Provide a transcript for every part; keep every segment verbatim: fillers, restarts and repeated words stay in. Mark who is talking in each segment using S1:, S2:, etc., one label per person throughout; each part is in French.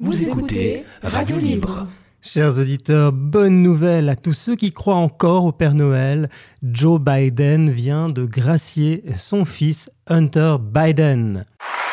S1: Vous écoutez Radio Libre.
S2: Chers auditeurs, bonne nouvelle à tous ceux qui croient encore au Père Noël. Joe Biden vient de gracier son fils Hunter Biden.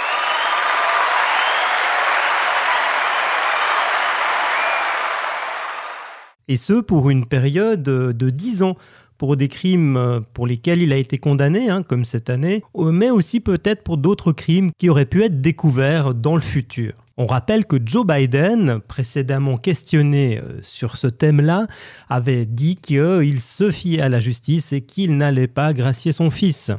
S2: Et ce, pour une période de dix ans, pour des crimes pour lesquels il a été condamné, hein, comme cette année, mais aussi peut-être pour d'autres crimes qui auraient pu être découverts dans le futur. On rappelle que Joe Biden, précédemment questionné sur ce thème-là, avait dit qu'il se fiait à la justice et qu'il n'allait pas gracier son fils.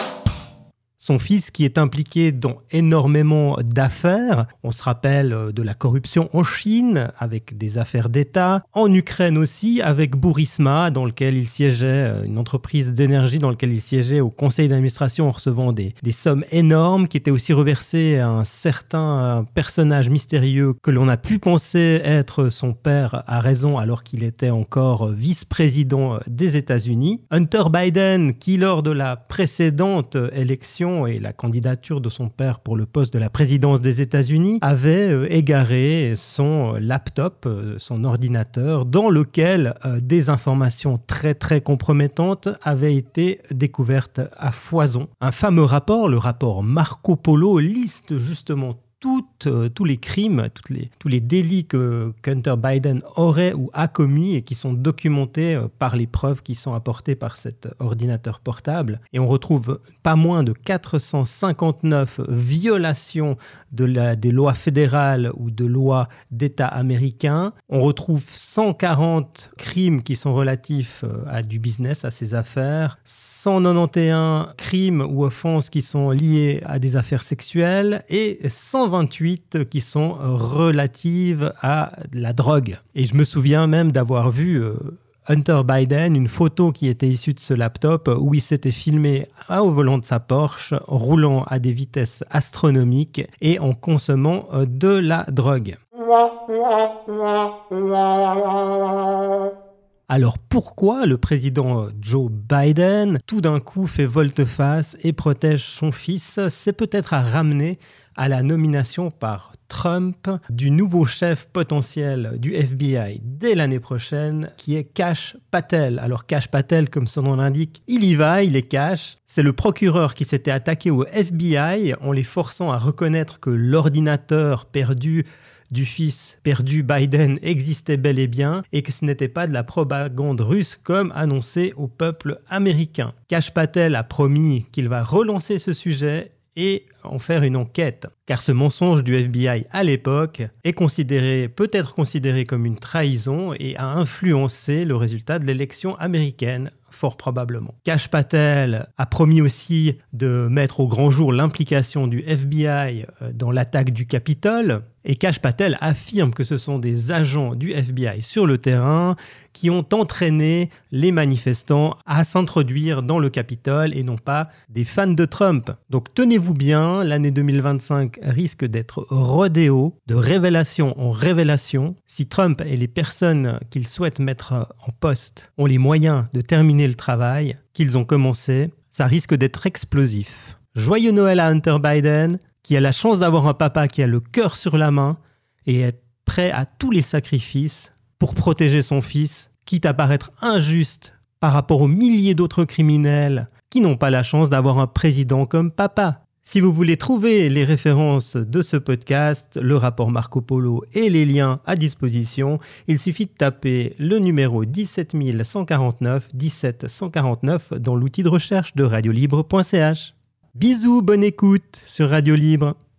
S2: Son fils qui est impliqué dans énormément d'affaires. On se rappelle de la corruption en Chine avec des affaires d'État. En Ukraine aussi avec Burisma, dans lequel il siégeait, une entreprise d'énergie dans laquelle il siégeait au conseil d'administration en recevant des, des sommes énormes qui étaient aussi reversées à un certain personnage mystérieux que l'on a pu penser être son père à raison alors qu'il était encore vice-président des États-Unis. Hunter Biden qui lors de la précédente élection et la candidature de son père pour le poste de la présidence des États-Unis avait euh, égaré son laptop, euh, son ordinateur, dans lequel euh, des informations très très compromettantes avaient été découvertes à foison. Un fameux rapport, le rapport Marco Polo, liste justement Toutes, euh, tous les crimes, toutes les, tous les délits que Hunter Biden aurait ou a commis et qui sont documentés euh, par les preuves qui sont apportées par cet ordinateur portable. Et on retrouve pas moins de quatre cent cinquante-neuf violations de la, des lois fédérales ou de lois d'État américains. On retrouve cent quarante crimes qui sont relatifs euh, à du business, à ses affaires. cent quatre-vingt-onze crimes ou offenses qui sont liés à des affaires sexuelles et cent vingt-huit qui sont relatives à la drogue. Et je me souviens même d'avoir vu euh, Hunter Biden, une photo qui était issue de ce laptop où il s'était filmé au volant de sa Porsche, roulant à des vitesses astronomiques et en consommant euh, de la drogue. Alors pourquoi le président Joe Biden tout d'un coup fait volte-face et protège son fils ? C'est peut-être à ramener à la nomination par Trump du nouveau chef potentiel du F B I dès l'année prochaine, qui est Kash Patel. Alors Kash Patel, comme son nom l'indique, il y va, il est cash. C'est le procureur qui s'était attaqué au F B I en les forçant à reconnaître que l'ordinateur perdu du fils perdu Biden existait bel et bien et que ce n'était pas de la propagande russe comme annoncé au peuple américain. Kash Patel a promis qu'il va relancer ce sujet et en faire une enquête. Car ce mensonge du F B I à l'époque est considéré, peut être considéré comme une trahison et a influencé le résultat de l'élection américaine, fort probablement. Kash Patel a promis aussi de mettre au grand jour l'implication du F B I dans l'attaque du Capitole. Et Kash Patel affirme que ce sont des agents du F B I sur le terrain qui ont entraîné les manifestants à s'introduire dans le Capitole et non pas des fans de Trump. Donc tenez-vous bien, l'année deux mille vingt-cinq risque d'être rodéo, de révélation en révélation. Si Trump et les personnes qu'il souhaite mettre en poste ont les moyens de terminer le travail qu'ils ont commencé, ça risque d'être explosif. Joyeux Noël à Hunter Biden, qui a la chance d'avoir un papa qui a le cœur sur la main et est prêt à tous les sacrifices pour protéger son fils, quitte à paraître injuste par rapport aux milliers d'autres criminels qui n'ont pas la chance d'avoir un président comme papa. Si vous voulez trouver les références de ce podcast, le rapport Marco Polo et les liens à disposition, il suffit de taper le numéro dix-sept cent quarante-neuf dix-sept cent quarante-neuf dans l'outil de recherche de radiolibre point c h. Bisous, bonne écoute sur Radio Libre.